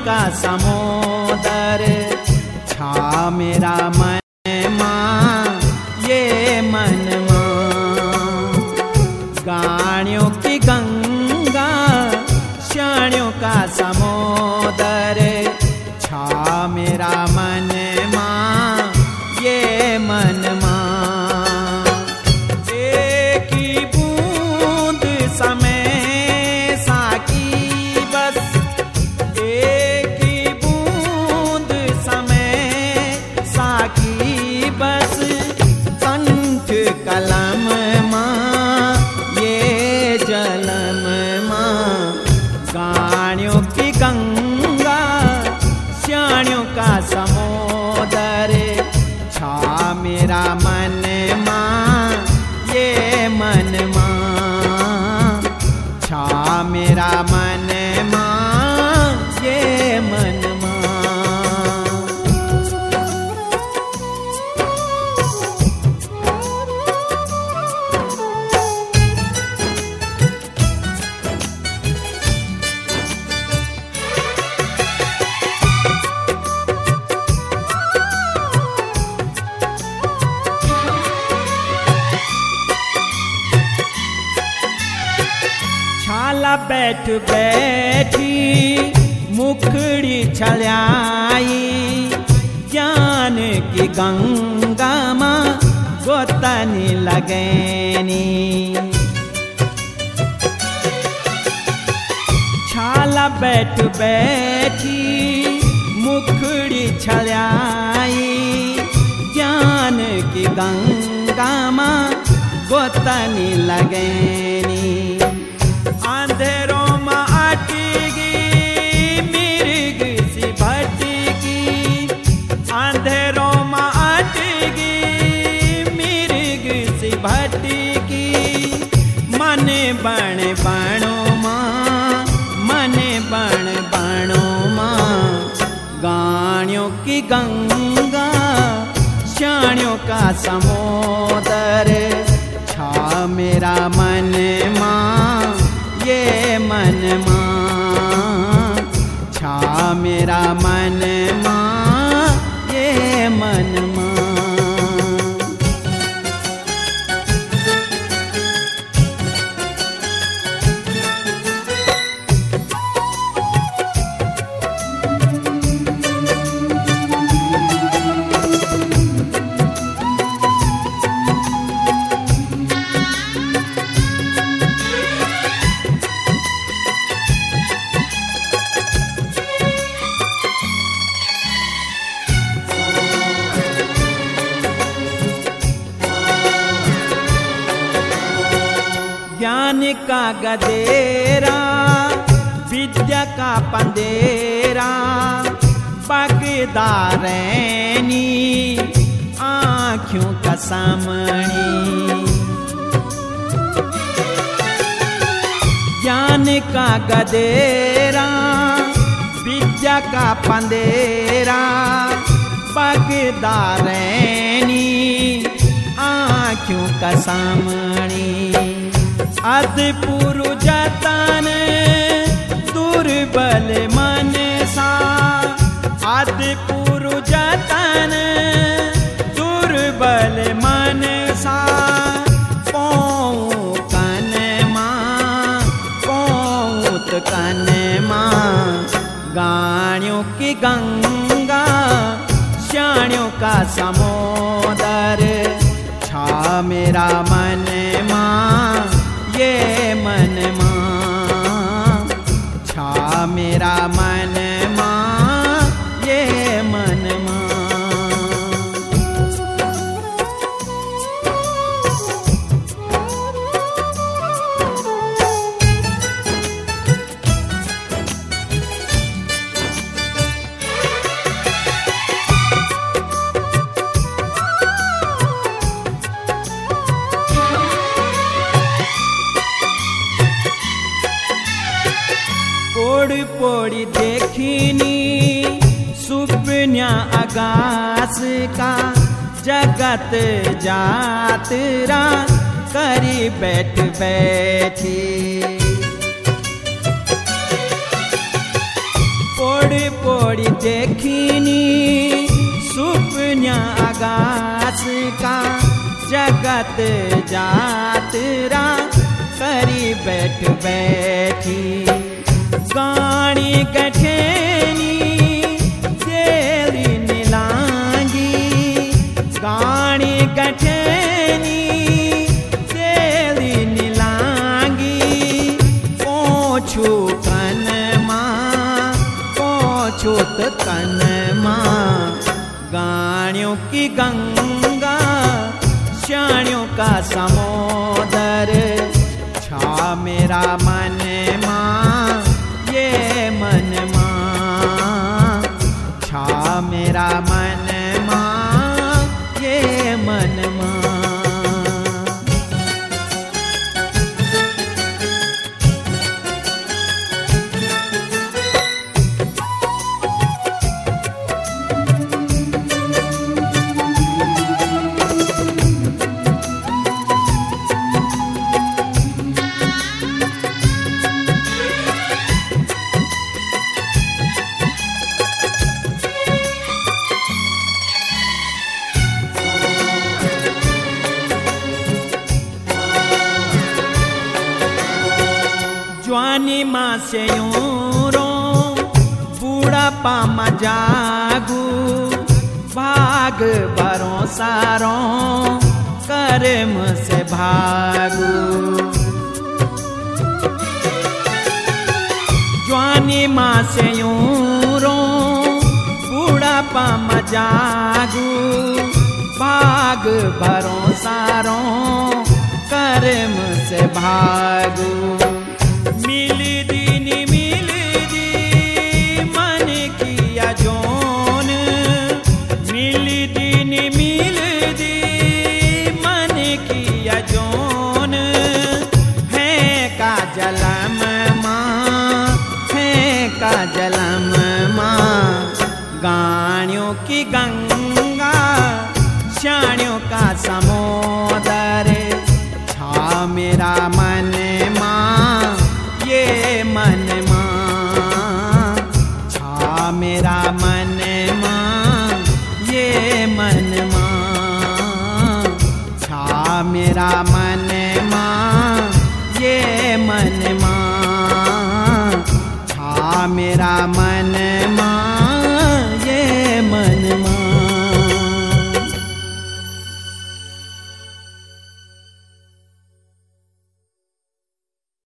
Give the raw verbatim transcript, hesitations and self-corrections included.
का समुदर छा मेरा मन मां ये मन मां। गाणियों की गंगा श्याणियों का समुदर छा मेरा मन मां ये मन मां। एक ही बूंद समय साकी बस, एक ही बूंद समय साकी बस। कंठ कलम मां ये जलम मां। गाणियों की गंगा श्याणियों का समुदर छा मेरा मन मां ये मन मां। छा मेरा मन मां ये मन मां। छाला बैठ बैठी मुखड़ी छड़ाई। ज्ञान की गंगा मां गोतनी लगैनी। छाला बैठ बैठी मुखड़ी छड़ाई। ज्ञान की गंगा मां गोतनी लगैनी। अंधेरों में अटकी मिर्ग सी भटकी। अंधेरों में अटकी मिर्ग सी भटकी। मन बण बणो मां मन बण बणो मां। गाणियों की गंगा श्याणियों का समुदर छा मेरा मन मां ये मन मां। छा मेरा मन मां ये मन मां। ज्ञान का गदेरा विद्या का पंदेरा। बगदारैनी आँखों का सामणी। ज्ञान का गदेरा विद्या का पंदेरा। बगदारैनी आँखों का सामणी। अदपुरु जतन दुर्बल मन सा। अदपुरु जतन दुर्बल मन सा। पौं कन मां पौत कन मां। गाणियों की गंगा श्याणियों का समुदर छा मेरा मन मां ये मन मां। छा मेरा मन मां ये मन मां। पोड़ी पोड़ी देखिनी सुपन्या आकाश का। जगत जातरा करी बैठ बैठी। पोड़ी पोड़ी देखिनी सुपन्या आगास का जगत जातरा करी बैठ बैठी गाणी गठेनी तेरी नीलांगी गाणी गठेनी तेरी नीलांगी पोछू कन माँ पोछूत कन माँ गाणियों की गंगा श्याणियों का समुद्र छा मेरा मन माँ ये मन माँ छा मेरा मन माँ ये मन माँ ज्वानी माँ से यूं रो बूढ़ा पामा जागू भाग बरों सारों कर्म से भागू ज्वानी माँ से यूं रो बूढ़ा पामा जागू भाग बरों सारों कर्म से भागू मिली दीनी मिली दी मन किया जोन मिली दीनी मिली दी मन किया जोन है का जलम माँ है का जलम माँ गाणियों की गंगा श्याणियों का समुद्र छा मेरा मन माँ ये मन माँ छा मेरा मन माँ ये मन माँ छा मेरा